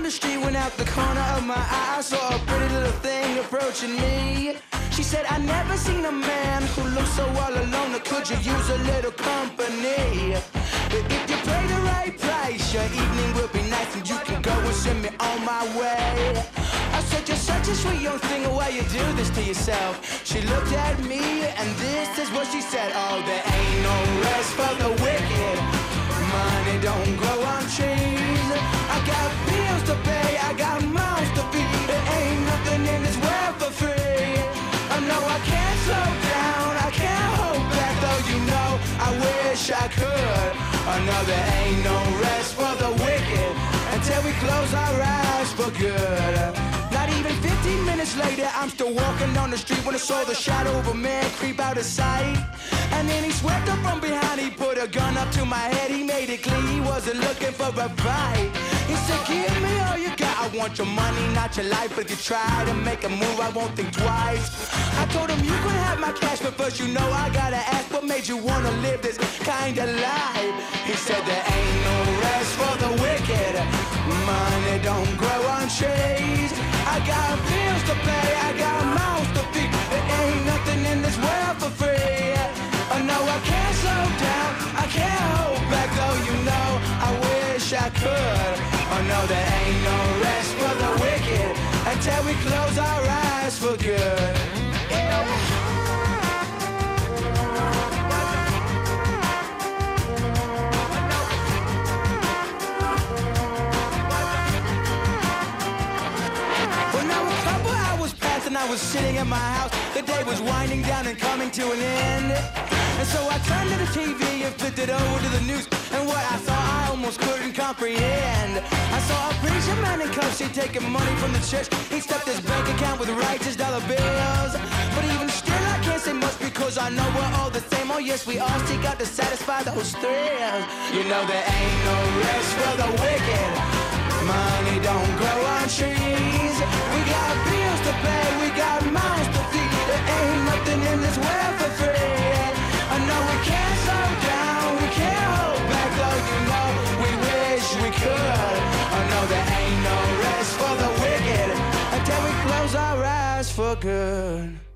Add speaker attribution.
Speaker 1: the street when out the corner of my eye I saw a pretty little thing approaching me. She said, I never seen a man who looks so all alone, or could you use a little company? But if you pay the right price, your evening will be nice and you can go and send me on my way. I said, you're such a sweet young thing, why you do this to yourself? She looked at me and this is what she said. Oh, there ain't no rest for the wicked. Money don't grow on trees. I got bills to pay, I got mouths to feed. There ain't nothing in this world for free. I know I can't slow down, I can't hold back, though you know I wish I could. I know there ain't no rest for the wicked until we close our eyes for good. Not even 15 minutes later, I'm still walking down the street when I saw the shadow of a man creep out of sight. And then he swept up from behind, he put a gun up to my head. He made it clear he wasn't looking for a fight. He said, give me all you got, I want your money, not your life. But if you try to make a move, I won't think twice. I told him, you can have my cash, but first you know I gotta ask, what made you wanna live this kind of life? He said, there ain't no rest for the wicked. Money don't grow on trees. I got bills to pay, I got mouths to feed. There ain't nothing in this world for free. I know I can't slow down, I can't hold back, though you know I wish I could. I know there ain't no rest for the wicked until we close our eyes for good. And I was sitting at my house, the day was winding down and coming to an end. And so I turned to the TV and flipped it over to the news, and what I saw I almost couldn't comprehend. I saw a preacher man in cuffs, he'd taken money from the church. He stuffed his bank account with righteous dollar bills. But even still I can't say much because I know we're all the same. Oh yes, we all seek out to satisfy those thrills. You know there ain't no rest for the wicked. Money don't grow on trees. We got bills to pay, we got mouths to feed. There ain't nothing in this world for free. I know we can't slow down, we can't hold back, though you know we wish we could. I know there ain't no rest for the wicked until we close our eyes for good.